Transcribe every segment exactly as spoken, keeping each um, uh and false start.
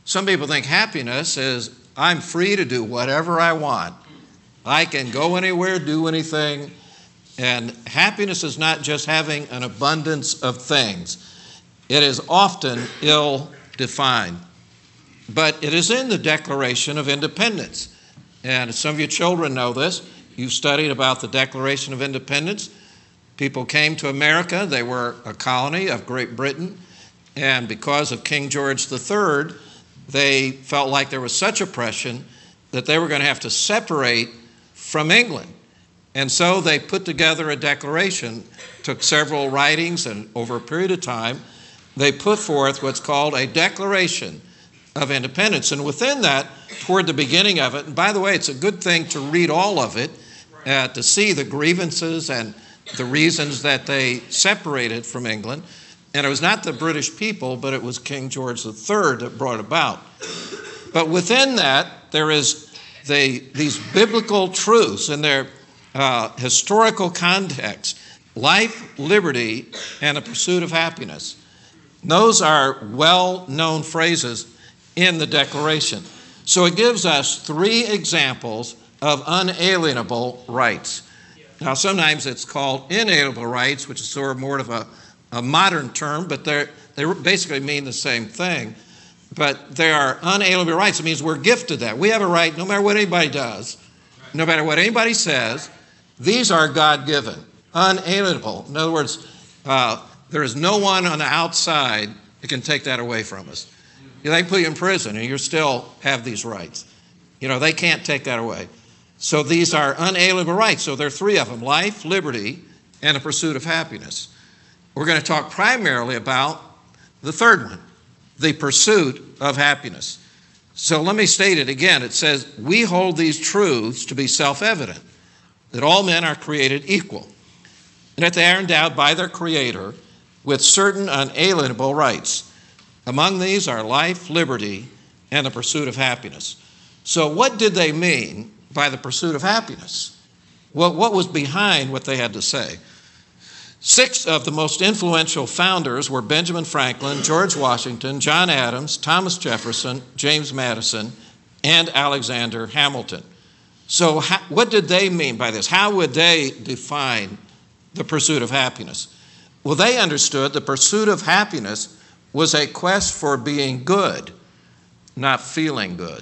Some people think happiness is I'm free to do whatever I want. I can go anywhere, do anything. And happiness is not just having an abundance of things. It is often ill-defined. But it is in the Declaration of Independence. And some of you children know this. You've studied about the Declaration of Independence. People came to America. They were a colony of Great Britain. And because of King George the Third, they felt like there was such oppression that they were going to have to separate from England. And so they put together a declaration, took several writings, and over a period of time, they put forth what's called a Declaration of Independence. And within that, toward the beginning of it, and by the way, it's a good thing to read all of it, uh, to see the grievances and the reasons that they separated from England. And it was not the British people, but it was King George the Third that brought it about. But within that, there is the, these biblical truths in their uh, historical context: life, liberty, and the pursuit of happiness. Those are well-known phrases in the Declaration. So it gives us three examples of unalienable rights. Now, sometimes it's called inalienable rights, which is sort of more of a, a modern term, but they they basically mean the same thing. But they are unalienable rights. It means we're gifted that. We have a right, no matter what anybody does, no matter what anybody says, these are God-given, unalienable. In other words, uh, there is no one on the outside that can take that away from us. They can put you in prison and you still have these rights. You know, they can't take that away. So these are unalienable rights. So there are three of them: life, liberty, and the pursuit of happiness. We're going to talk primarily about the third one, the pursuit of happiness. So let me state it again. It says, we hold these truths to be self-evident, that all men are created equal, and that they are endowed by their Creator with certain unalienable rights. Among these are life, liberty, and the pursuit of happiness. So what did they mean by the pursuit of happiness? Well, what was behind what they had to say? Six of the most influential founders were Benjamin Franklin, George Washington, John Adams, Thomas Jefferson, James Madison, and Alexander Hamilton. So how, what did they mean by this? How would they define the pursuit of happiness? Well, they understood the pursuit of happiness was a quest for being good, not feeling good.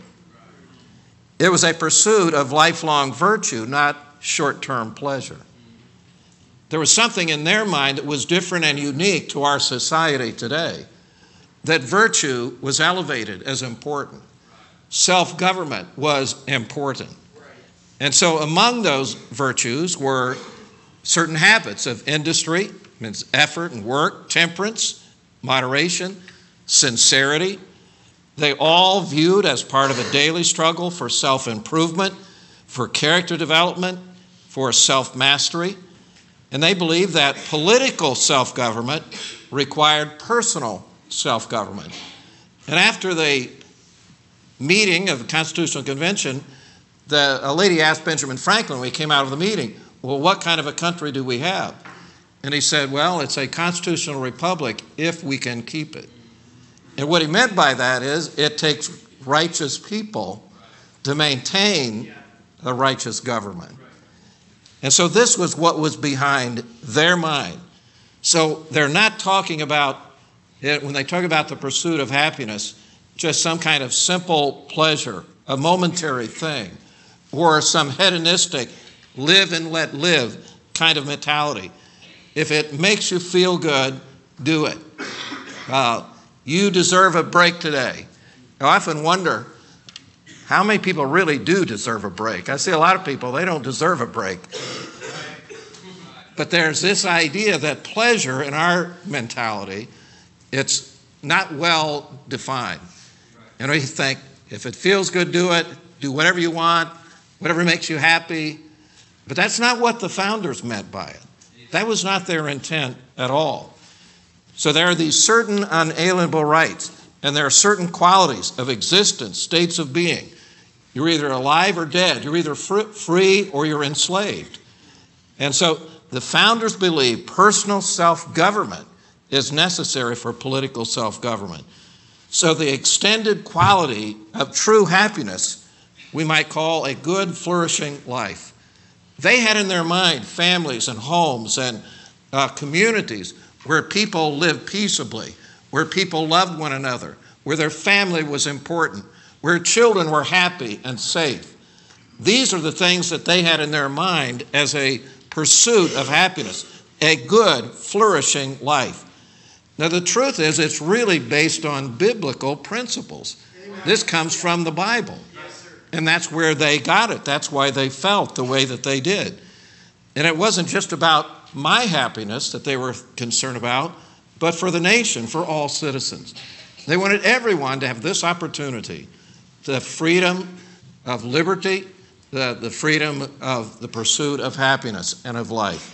It was a pursuit of lifelong virtue, not short-term pleasure. There was something in their mind that was different and unique to our society today, that virtue was elevated as important. Self-government was important. And so among those virtues were certain habits of industry, means effort and work, temperance, moderation, sincerity. They all viewed as part of a daily struggle for self-improvement, for character development, for self-mastery. And they believed that political self-government required personal self-government. And after the meeting of the Constitutional Convention, the, a lady asked Benjamin Franklin when he came out of the meeting, well, what kind of a country do we have? And he said, well, it's a constitutional republic if we can keep it. And what he meant by that is it takes righteous people to maintain a righteous government. And so this was what was behind their mind. So they're not talking about, when they talk about the pursuit of happiness, just some kind of simple pleasure, a momentary thing, or some hedonistic live and let live kind of mentality. If it makes you feel good, do it. Uh, you deserve a break today. I often wonder how many people really do deserve a break. I see a lot of people, they don't deserve a break. But there's this idea that pleasure in our mentality, it's not well defined. And we think, if it feels good, do it. Do whatever you want, whatever makes you happy. But that's not what the founders meant by it. That was not their intent at all. So there are these certain unalienable rights, and there are certain qualities of existence, states of being. You're either alive or dead. You're either free or you're enslaved. And so the founders believed personal self-government is necessary for political self-government. So the extended quality of true happiness we might call a good, flourishing life. They had in their mind families and homes and uh, communities where people lived peaceably, where people loved one another, where their family was important, where children were happy and safe. These are the things that they had in their mind as a pursuit of happiness, a good, flourishing life. Now, the truth is, it's really based on biblical principles. Amen. This comes from the Bible. Yes, and that's where they got it. That's why they felt the way that they did. And it wasn't just about my happiness that they were concerned about, but for the nation, for all citizens. They wanted everyone to have this opportunity, the freedom of liberty, the, the freedom of the pursuit of happiness and of life.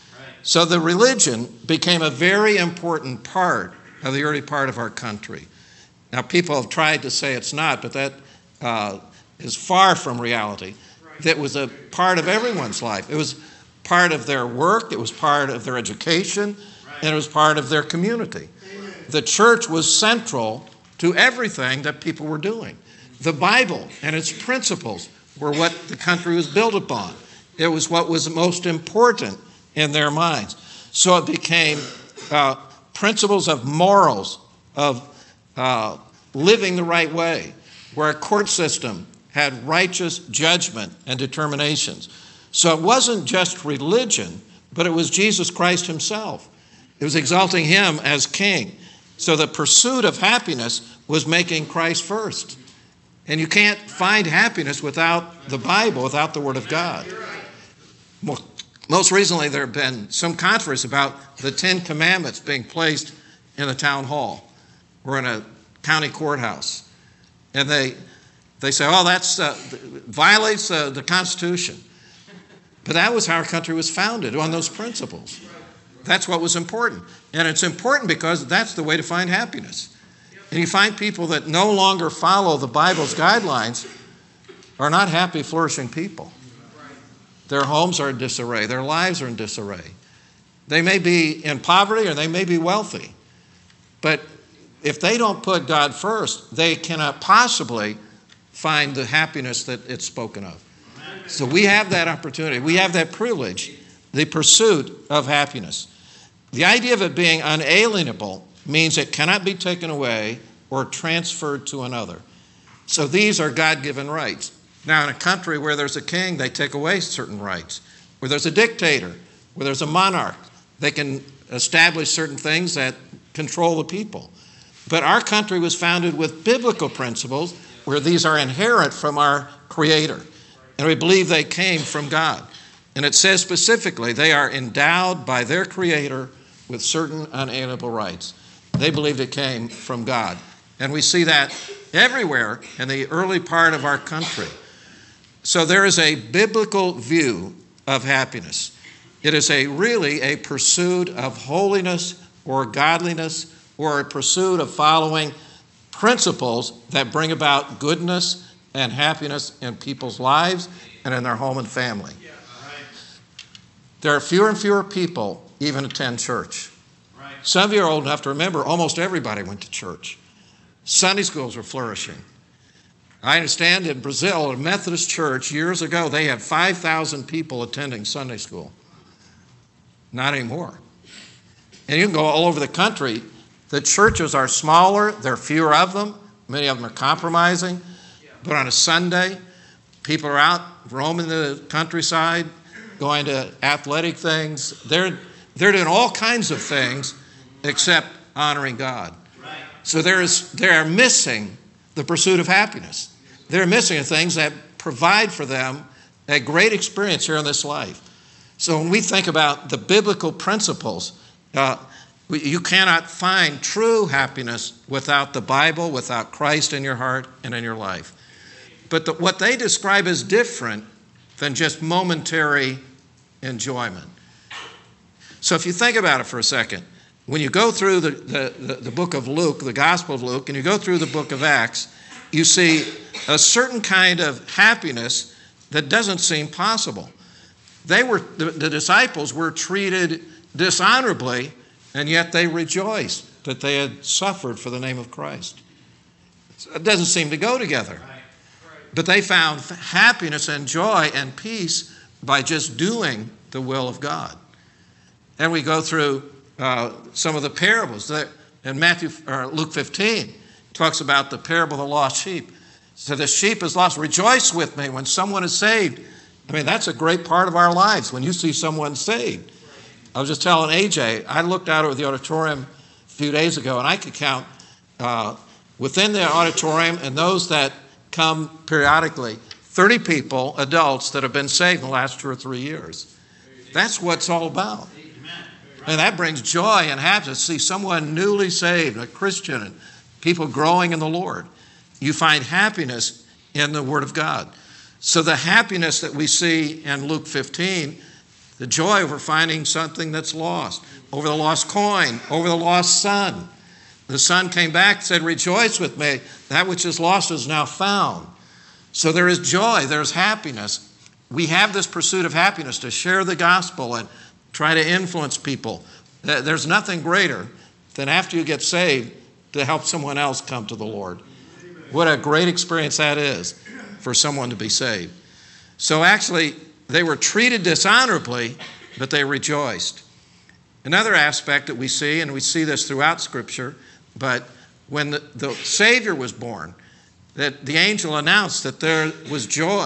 So the religion became a very important part of the early part of our country. Now, people have tried to say it's not, but that uh, is far from reality. That was a part of everyone's life. It was part of their work, it was part of their education, and it was part of their community. The church was central to everything that people were doing. The Bible and its principles were what the country was built upon. It was what was most important in their minds. So it became uh, principles of morals, of uh, living the right way, where a court system had righteous judgment and determinations. So it wasn't just religion, but it was Jesus Christ himself. It was exalting him as king. So the pursuit of happiness was making Christ first. And you can't find happiness without the Bible, without the Word of God. Well, most recently, there have been some controversy about the Ten Commandments being placed in the town hall or in a county courthouse. And they they say, oh, that uh, violates uh, the Constitution. But that was how our country was founded, on those principles. That's what was important. And it's important because that's the way to find happiness. And you find people that no longer follow the Bible's guidelines are not happy, flourishing people. Their homes are in disarray. Their lives are in disarray. They may be in poverty or they may be wealthy. But if they don't put God first, they cannot possibly find the happiness that it's spoken of. So we have that opportunity. We have that privilege, the pursuit of happiness. The idea of it being unalienable means it cannot be taken away or transferred to another. So these are God-given rights. Now, in a country where there's a king, they take away certain rights. Where there's a dictator, where there's a monarch, they can establish certain things that control the people. But our country was founded with biblical principles where these are inherent from our Creator. And we believe they came from God. And it says specifically they are endowed by their Creator with certain unalienable rights. They believed it came from God. And we see that everywhere in the early part of our country. So there is a biblical view of happiness. It is a really a pursuit of holiness or godliness or a pursuit of following principles that bring about goodness and happiness in people's lives and in their home and family. There are fewer and fewer people even attend church. Some of you are old enough to remember almost everybody went to church. Sunday schools were flourishing. I understand in Brazil, a Methodist church years ago, they had five thousand people attending Sunday school. Not anymore. And you can go all over the country. The churches are smaller. There are fewer of them. Many of them are compromising. But on a Sunday, people are out roaming the countryside, going to athletic things. They're, they're doing all kinds of things except honoring God. So there is, they are missing the pursuit of happiness. They're missing the things that provide for them a great experience here in this life. So when we think about the biblical principles, uh, you cannot find true happiness without the Bible, without Christ in your heart and in your life. But the, what they describe is different than just momentary enjoyment. So if you think about it for a second, when you go through the, the, the, the book of Luke, the Gospel of Luke, and you go through the book of Acts, you see a certain kind of happiness that doesn't seem possible. They were, the, the disciples were treated dishonorably, and yet they rejoiced that they had suffered for the name of Christ. It doesn't seem to go together. But they found happiness and joy and peace by just doing the will of God. And we go through uh, some of the parables. That in Matthew or Luke fifteen talks about the parable of the lost sheep. So the sheep is lost. Rejoice with me when someone is saved. I mean, that's a great part of our lives when you see someone saved. I was just telling A J, I looked out over the auditorium a few days ago, and I could count uh, within the auditorium and those that come periodically, thirty people, adults, that have been saved in the last two or three years. That's what it's all about. And that brings joy and happiness to see someone newly saved, a Christian, and people growing in the Lord. You find happiness in the Word of God. So the happiness that we see in Luke fifteen, the joy over finding something that's lost, over the lost coin, over the lost son. The son came back and said, rejoice with me. That which is lost is now found. So there is joy, there's happiness. We have this pursuit of happiness to share the gospel and try to influence people. There's nothing greater than after you get saved to help someone else come to the Lord. What a great experience that is for someone to be saved. So actually, they were treated dishonorably, but they rejoiced. Another aspect that we see, and we see this throughout Scripture, but when the, the Savior was born, that the angel announced that there was joy.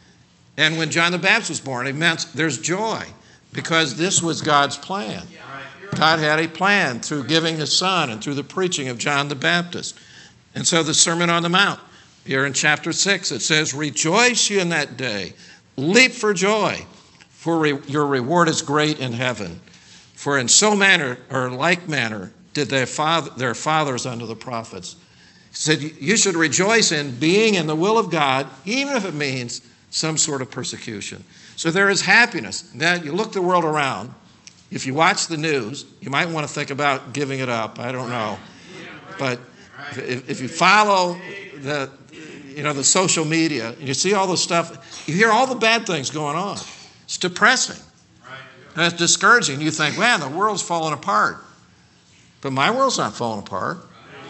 And when John the Baptist was born, it meant there's joy because this was God's plan. God had a plan through giving His Son and through the preaching of John the Baptist. And so the Sermon on the Mount, here in chapter six, it says, rejoice ye in that day, leap for joy, for re- your reward is great in heaven. For in so manner, or like manner, did their, father, their fathers unto the prophets. He said, you should rejoice in being in the will of God, even if it means some sort of persecution. So there is happiness. Now, you look the world around. If you watch the news, you might want to think about giving it up. I don't know. But if, if you follow the, you know, the social media, and you see all the stuff, you hear all the bad things going on. It's depressing. And it's discouraging. You think, man, the world's falling apart. But my world's not falling apart.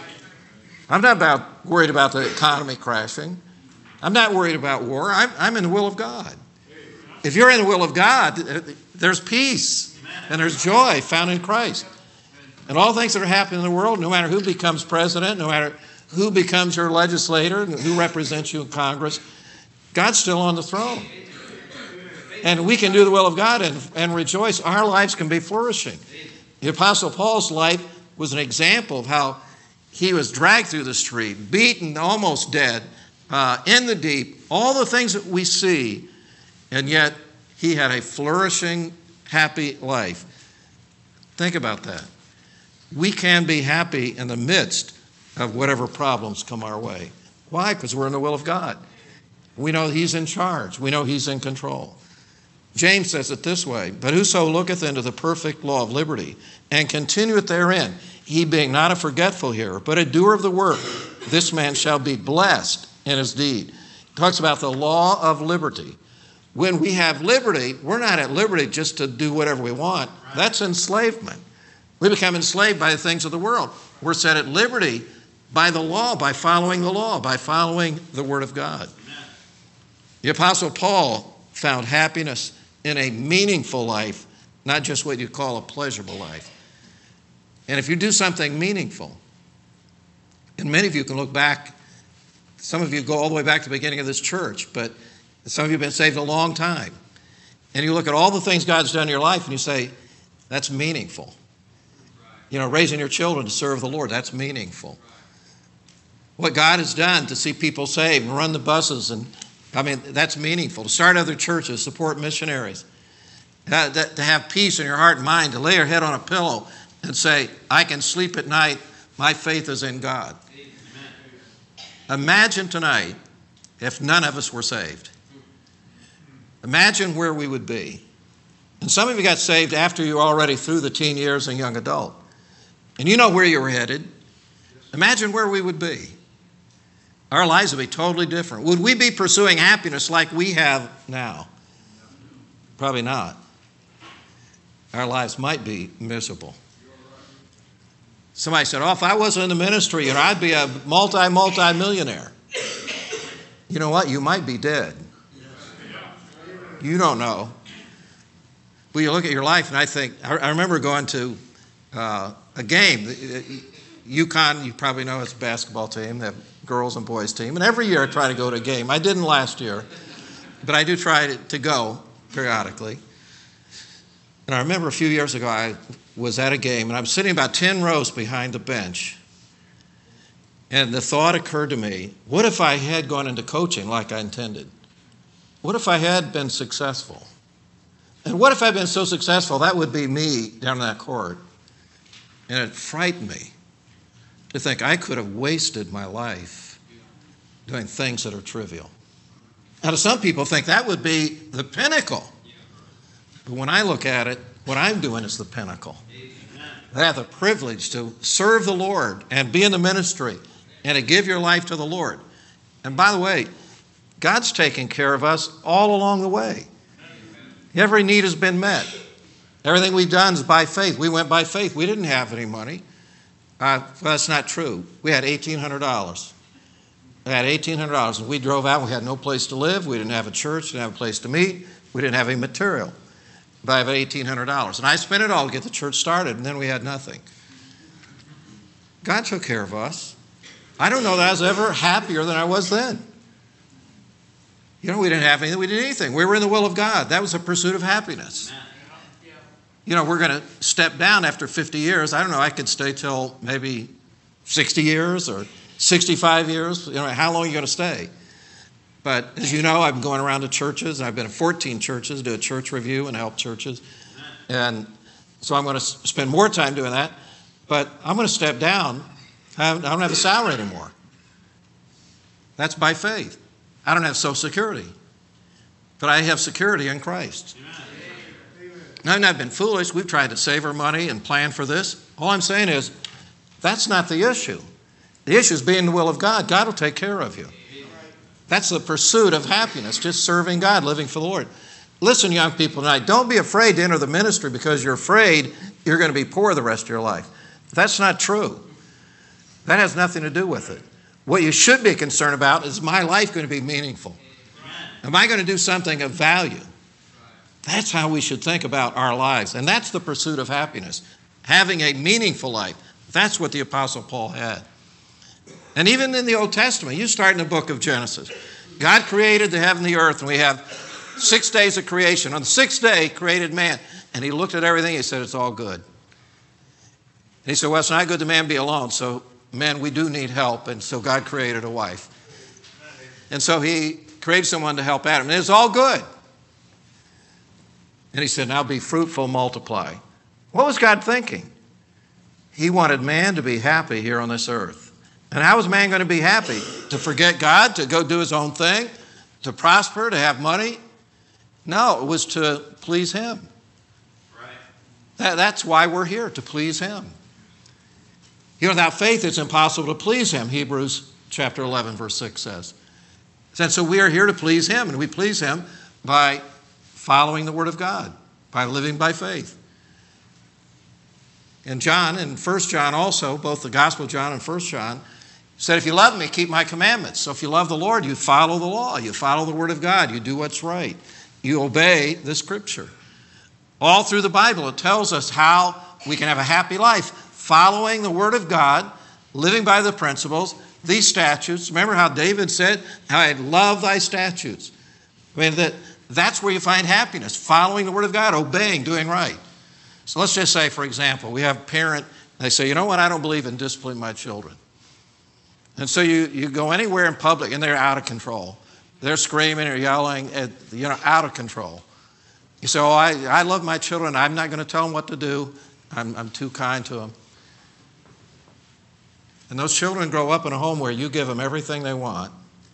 I'm not about, worried about the economy crashing. I'm not worried about war. I'm, I'm in the will of God. If you're in the will of God, there's peace and there's joy found in Christ. And all things that are happening in the world, no matter who becomes president, no matter who becomes your legislator, who represents you in Congress, God's still on the throne. And we can do the will of God and, and rejoice. Our lives can be flourishing. The Apostle Paul's life was an example of how he was dragged through the street, beaten, almost dead, uh, in the deep, all the things that we see, and yet he had a flourishing, happy life. Think about that. We can be happy in the midst of whatever problems come our way. Why? Because we're in the will of God. We know He's in charge. We know He's in control. James says it this way, but whoso looketh into the perfect law of liberty and continueth therein, he being not a forgetful hearer, but a doer of the work, this man shall be blessed in his deed. He talks about the law of liberty. When we have liberty, we're not at liberty just to do whatever we want. That's enslavement. We become enslaved by the things of the world. We're set at liberty by the law, by following the law, by following the Word of God. The Apostle Paul found happiness in a meaningful life, not just what you call a pleasurable life. And if you do something meaningful, and many of you can look back, some of you go all the way back to the beginning of this church, but some of you have been saved a long time. And you look at all the things God's done in your life and you say, that's meaningful. You know, raising your children to serve the Lord, that's meaningful. What God has done to see people saved and run the buses, and I mean, that's meaningful. To start other churches, support missionaries. Uh, that, to have peace in your heart and mind, to lay your head on a pillow and say, I can sleep at night, my faith is in God. Amen. Imagine tonight if none of us were saved. Imagine where we would be. And some of you got saved after you were already through the teen years and young adult. And you know where you were headed. Imagine where we would be. Our lives would be totally different. Would we be pursuing happiness like we have now? Probably not. Our lives might be miserable. Somebody said, oh, if I wasn't in the ministry, you know, I'd be a multi, multi-millionaire. You know what? You might be dead. You don't know. Well, you look at your life, and I think, I, I remember going to uh, a game. UConn, you probably know, it's a basketball team. They have girls and boys team. And every year I try to go to a game. I didn't last year, but I do try to, to go periodically. And I remember a few years ago, I was at a game, and I was sitting about ten rows behind the bench. And the thought occurred to me, what if I had gone into coaching like I intended? What if I had been successful? And what if I'd been so successful, that would be me down in that court? And it frightened me to think I could have wasted my life doing things that are trivial. Now, some people think that would be the pinnacle. But when I look at it, what I'm doing is the pinnacle. I have the privilege to serve the Lord and be in the ministry and to give your life to the Lord. And by the way, God's taking care of us all along the way. Every need has been met. Everything we've done is by faith. We went by faith. We didn't have any money. Uh, well, that's not true. We had eighteen hundred dollars. We had eighteen hundred dollars. And we drove out. We had no place to live. We didn't have a church. Didn't have a place to meet. We didn't have any material. But I have eighteen hundred dollars. And I spent it all to get the church started, and then we had nothing. God took care of us. I don't know that I was ever happier than I was then. You know, we didn't have anything. We did anything. We were in the will of God. That was a pursuit of happiness. You know, we're going to step down after fifty years. I don't know. I could stay till maybe sixty years or sixty-five years. You know, how long are you going to stay? But as you know, I've been going around to churches. I've been in fourteen churches, do a church review and help churches. And so I'm going to spend more time doing that. But I'm going to step down. I don't have a salary anymore. That's by faith. I don't have Social Security. But I have security in Christ. Now, I've not been foolish. We've tried to save our money and plan for this. All I'm saying is, that's not the issue. The issue is being the will of God. God will take care of you. That's the pursuit of happiness, just serving God, living for the Lord. Listen, young people tonight, don't be afraid to enter the ministry because you're afraid you're going to be poor the rest of your life. That's not true. That has nothing to do with it. What you should be concerned about is, my life going to be meaningful? Am I going to do something of value? That's how we should think about our lives. And that's the pursuit of happiness, having a meaningful life. That's what the Apostle Paul had. And even in the Old Testament, you start in the book of Genesis. God created the heaven and the earth, and we have six days of creation. On the sixth day, he created man. And he looked at everything, he said, it's all good. And he said, well, it's not good the man be alone. So, man, we do need help. And so God created a wife. And so he created someone to help Adam. And it was all good. And he said, now be fruitful, multiply. What was God thinking? He wanted man to be happy here on this earth. And how was man going to be happy? To forget God, to go do his own thing, to prosper, to have money? No, it was to please him. Right. That, that's why we're here, to please him. You know, without faith, it's impossible to please him, Hebrews chapter eleven, verse six says. And so we are here to please him, and we please him by following the word of God, by living by faith. And John, in First John also, both the Gospel of John and First John, said, if you love me, keep my commandments. So if you love the Lord, you follow the law. You follow the word of God. You do what's right. You obey the scripture. All through the Bible, it tells us how we can have a happy life, following the word of God, living by the principles, these statutes. Remember how David said, how I love thy statutes. I mean, that, that's where you find happiness, following the word of God, obeying, doing right. So let's just say, for example, we have a parent, they say, you know what, I don't believe in disciplining my children. And so you, you go anywhere in public and they're out of control. They're screaming or yelling, at, you know, out of control. You say, oh, I, I love my children. I'm not going to tell them what to do. I'm, I'm too kind to them. And those children grow up in a home where you give them everything they want.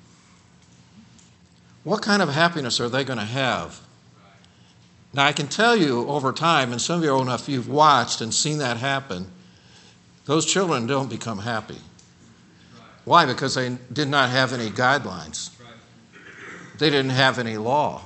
What kind of happiness are they going to have? Now, I can tell you over time, and some of you are old enough, you've watched and seen that happen, those children don't become happy. Why? Because they did not have any guidelines. They didn't have any law.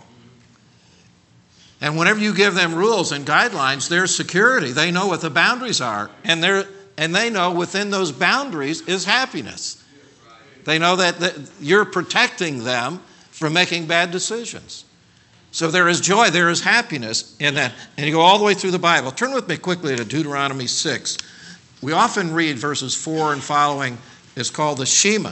And whenever you give them rules and guidelines, there's security. They know what the boundaries are. And they're, and they know within those boundaries is happiness. They know that, that you're protecting them from making bad decisions. So there is joy, there is happiness in that. And you go all the way through the Bible. Turn with me quickly to Deuteronomy six. We often read verses four and following. It's called the Shema.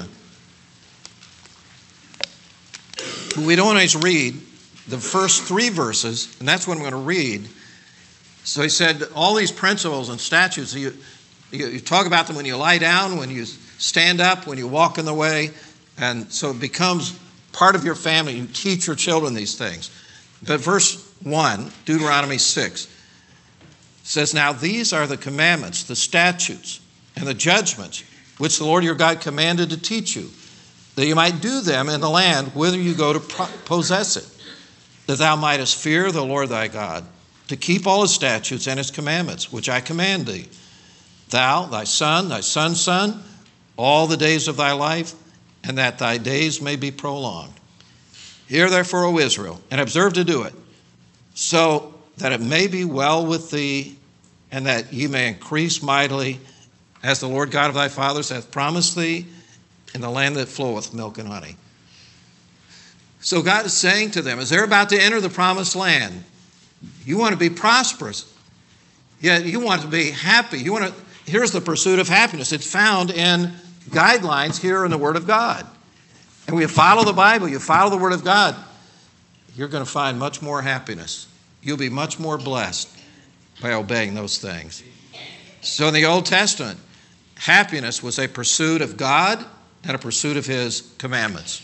We don't always read the first three verses, and that's what I'm going to read. So he said, all these principles and statutes, you, you, you talk about them when you lie down, when you stand up, when you walk in the way, and so it becomes part of your family. You teach your children these things. But verse one, Deuteronomy six, says, now these are the commandments, the statutes, and the judgments, which the Lord your God commanded to teach you, that you might do them in the land whither you go to possess it, that thou mightest fear the Lord thy God, to keep all his statutes and his commandments, which I command thee, thou, thy son, thy son's son, all the days of thy life, and that thy days may be prolonged. Hear therefore, O Israel, and observe to do it, so that it may be well with thee, and that ye may increase mightily, as the Lord God of thy fathers hath promised thee, in the land that floweth milk and honey. So God is saying to them, as they're about to enter the promised land, you want to be prosperous. Yeah, you want to be happy. You want to. Here's the pursuit of happiness. It's found in guidelines here in the Word of God. And when you follow the Bible, you follow the Word of God, you're going to find much more happiness. You'll be much more blessed by obeying those things. So in the Old Testament, happiness was a pursuit of God and a pursuit of his commandments.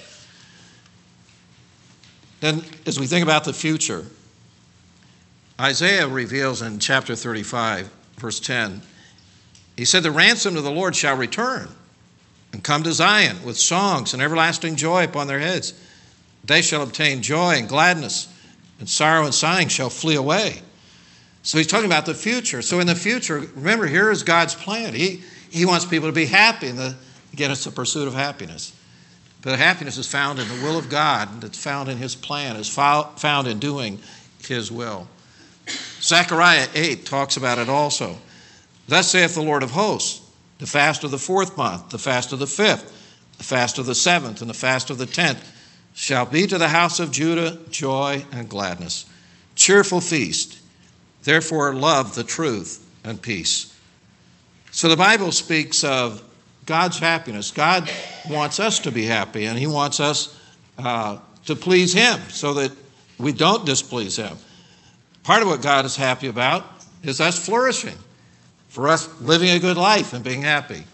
Then, as we think about the future, Isaiah reveals in chapter thirty-five, verse ten, he said, the ransom of the Lord shall return and come to Zion with songs and everlasting joy upon their heads. They shall obtain joy and gladness, and sorrow and sighing shall flee away. So he's talking about the future. So in the future, remember, here is God's plan. He, he wants people to be happy. And the, again, it's the pursuit of happiness. But happiness is found in the will of God. It's found in his plan. It's found in doing his will. Zechariah eight talks about it also. Thus saith the Lord of hosts, the fast of the fourth month, the fast of the fifth, the fast of the seventh, and the fast of the tenth shall be to the house of Judah joy and gladness, cheerful feast. Therefore love the truth and peace. So the Bible speaks of God's happiness. God wants us to be happy, and he wants us uh, to please him so that we don't displease him. Part of what God is happy about is us flourishing, for us living a good life and being happy.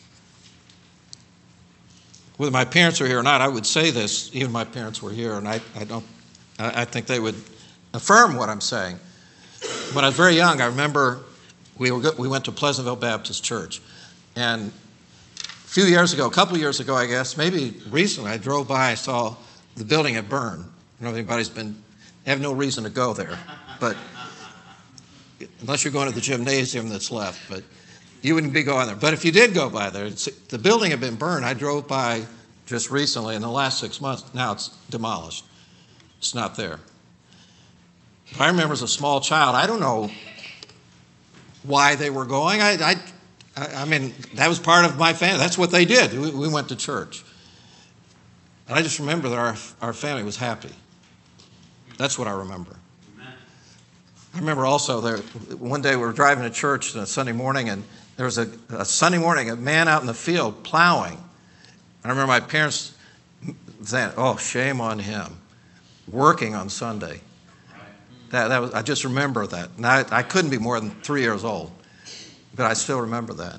Whether my parents are here or not, I would say this, even if my parents were here, and I, I don't, I think they would affirm what I'm saying. When I was very young, I remember we were we went to Pleasantville Baptist Church, and a few years ago, a couple of years ago, I guess, maybe recently, I drove by, I saw the building had burned. I don't know if anybody's been, they have no reason to go there, but unless you're going to the gymnasium that's left, but you wouldn't be going there. But if you did go by there, it's, the building had been burned. I drove by just recently in the last six months. Now it's demolished. It's not there. But I remember as a small child, I don't know why they were going. I, I, I mean, that was part of my family. That's what they did. We, we went to church. And I just remember that our, our family was happy. That's what I remember. I remember also there, one day we were driving to church on a Sunday morning, and there was a, a Sunday morning, a man out in the field plowing. And I remember my parents saying, oh, shame on him, working on Sunday. That, that was, I just remember that. And I, I couldn't be more than three years old, but I still remember that.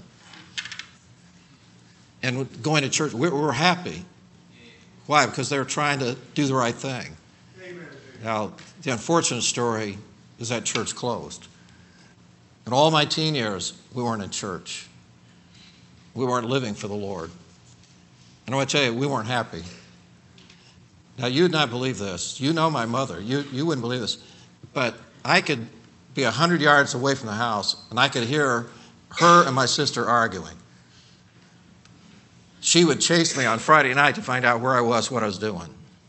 And going to church, we were happy. Why? Because they were trying to do the right thing. Now, the unfortunate story is that church closed. In all my teen years, we weren't in church. We weren't living for the Lord. And I want to tell you, we weren't happy. Now, you'd not believe this. You know my mother. You, you wouldn't believe this. But I could be one hundred yards away from the house, and I could hear her and my sister arguing. She would chase me on Friday night to find out where I was, what I was doing.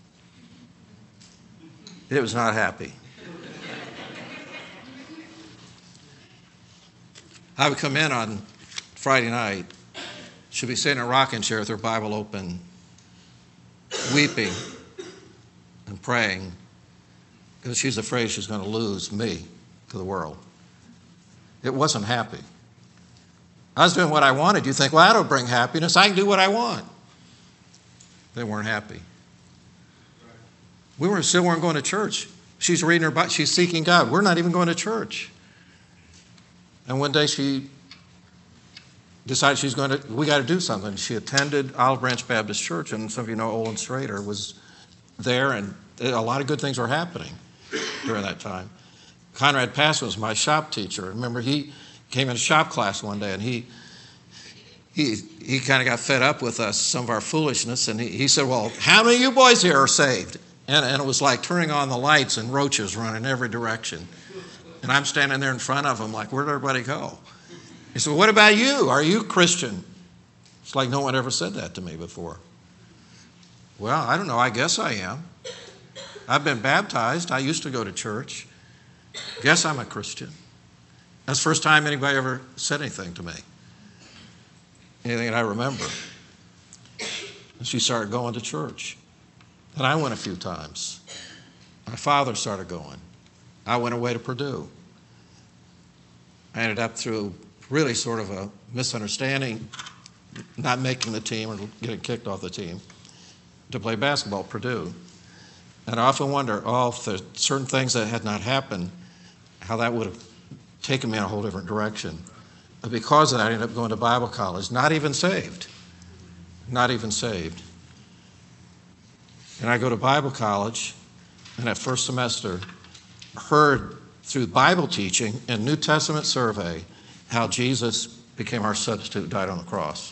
It was not happy. I would come in on Friday night, she'll be sitting in a rocking chair with her Bible open, weeping and praying because she's afraid she's going to lose me to the world. It wasn't happy. I was doing what I wanted. You think, well, that'll bring happiness. I can do what I want. They weren't happy. We were still weren't going to church. She's reading her Bible. She's seeking God. We're not even going to church. And one day she decided she's going to, we got to do something. She attended Olive Branch Baptist Church, and some of you know Olin Schrader was there, and a lot of good things were happening during that time. Conrad Passon was my shop teacher. Remember, he came in a shop class one day, and he he he kind of got fed up with us, some of our foolishness, and he, he said, well, how many of you boys here are saved? And, and it was like turning on the lights and roaches running every direction. And I'm standing there in front of him like, where'd everybody go? He said, well, what about you? Are you Christian? It's like no one ever said that to me before. Well, I don't know. I guess I am. I've been baptized. I used to go to church. Guess I'm a Christian. That's the first time anybody ever said anything to me. Anything that I remember. And she started going to church. And I went a few times. My father started going. I went away to Purdue. I ended up through really sort of a misunderstanding, not making the team or getting kicked off the team, to play basketball at Purdue. And I often wonder, oh, if there's certain things that had not happened, how that would have taken me in a whole different direction. But because of that, I ended up going to Bible college, not even saved. Not even saved. And I go to Bible college, and that first semester, heard through Bible teaching and New Testament survey how Jesus became our substitute, died on the cross.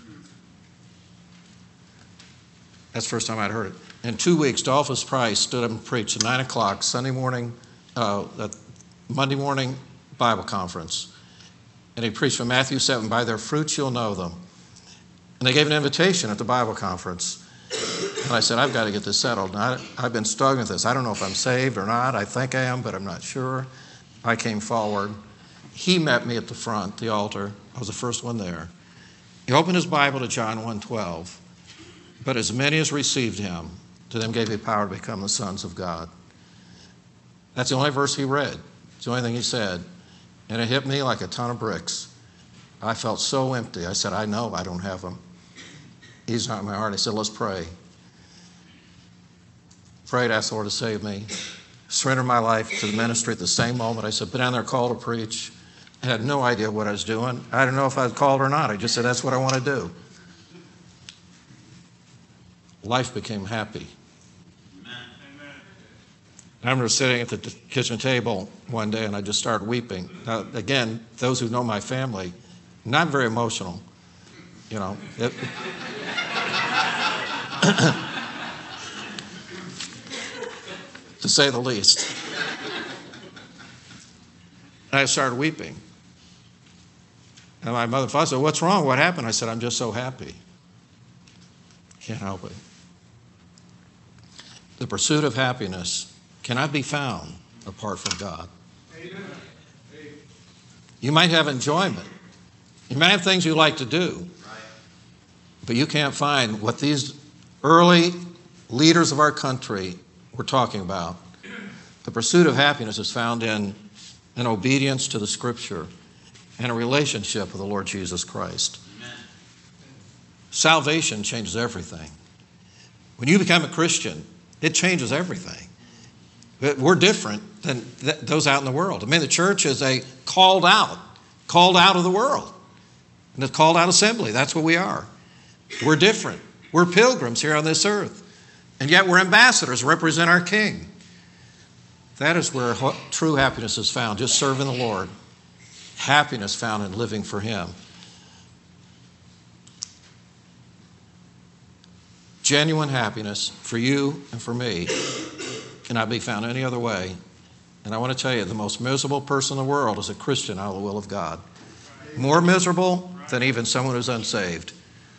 That's the first time I'd heard it. In two weeks, Dolphus Price stood up and preached at nine o'clock Sunday morning, uh, Monday morning Bible conference. And he preached from Matthew seven, by their fruits you'll know them. And they gave an invitation at the Bible conference. And I said, I've got to get this settled. And I, I've been struggling with this. I don't know if I'm saved or not. I think I am, but I'm not sure. I came forward. He met me at the front, the altar. I was the first one there. He opened his Bible to John one twelve. But as many as received him, to them gave he power to become the sons of God. That's the only verse he read. It's the only thing he said. And it hit me like a ton of bricks. I felt so empty. I said, I know I don't have him. He's not in my heart. I said, let's pray. Prayed, asked the Lord to save me. Surrendered my life to the ministry at the same moment. I said, put down there, call to preach. I had no idea what I was doing. I didn't know if I was called or not. I just said, that's what I want to do. Life became happy. I remember sitting at the kitchen table one day and I just started weeping. Now, again, those who know my family, not very emotional, you know. It, to say the least. And I started weeping. And my mother and father said, what's wrong? What happened? I said, I'm just so happy. Can't help it. The pursuit of happiness cannot be found apart from God. Amen. You might have enjoyment. You might have things you like to do. But you can't find what these early leaders of our country were talking about. The pursuit of happiness is found in an obedience to the Scripture and a relationship with the Lord Jesus Christ. Amen. Salvation changes everything. When you become a Christian, it changes everything. We're different than th- those out in the world. I mean, the church is a called out, called out of the world. And a called out assembly. That's what we are. We're different. We're pilgrims here on this earth. And yet we're ambassadors, represent our King. That is where ho- true happiness is found, just serving the Lord. Happiness found in living for Him. Genuine happiness for you and for me cannot be found any other way. And I want to tell you, the most miserable person in the world is a Christian out of the will of God. More miserable than even someone who's unsaved.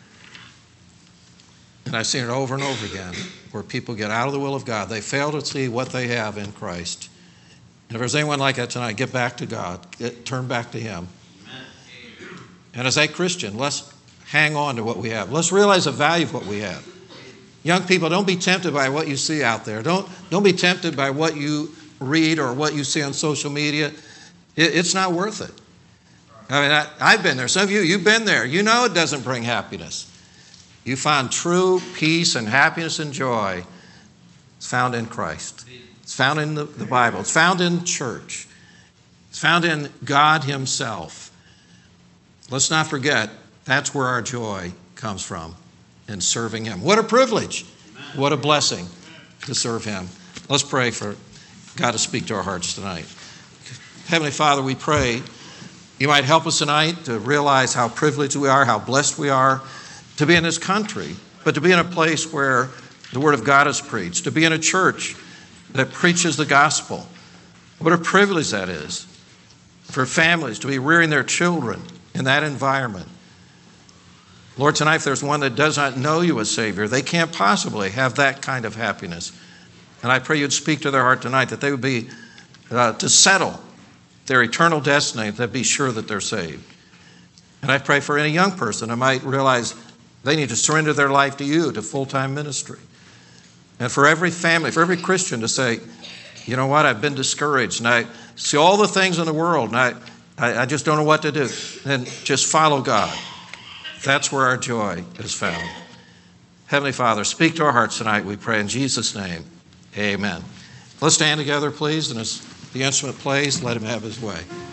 And I've seen it over and over again, where people get out of the will of God. They fail to see what they have in Christ. And if there's anyone like that tonight, get back to God. Get, turn back to Him. And as a Christian, let's hang on to what we have. Let's realize the value of what we have. Young people, don't be tempted by what you see out there. Don't, don't be tempted by what you read or what you see on social media. It, it's not worth it. I mean, I, I've been there. Some of you, you've been there. You know it doesn't bring happiness. You find true peace and happiness and joy. It's found in Christ. It's found in the, the Bible. It's found in church. It's found in God himself. Let's not forget, that's where our joy comes from, in serving him. What a privilege. What a blessing to serve him. Let's pray for God to speak to our hearts tonight. Heavenly Father, we pray you might help us tonight to realize how privileged we are, how blessed we are to be in this country, but to be in a place where the Word of God is preached, to be in a church that preaches the gospel. What a privilege that is for families to be rearing their children in that environment. Lord, tonight, if there's one that does not know you as Savior, they can't possibly have that kind of happiness. And I pray you'd speak to their heart tonight, that they would be uh, to settle their eternal destiny, to be sure that they're saved. And I pray for any young person that might realize they need to surrender their life to you, to full-time ministry. And for every family, for every Christian to say, you know what, I've been discouraged, and I see all the things in the world, and I, I, I just don't know what to do. And just follow God. That's where our joy is found. Heavenly Father, speak to our hearts tonight, we pray in Jesus' name. Amen. Let's stand together, please, and as the instrument plays, let him have his way.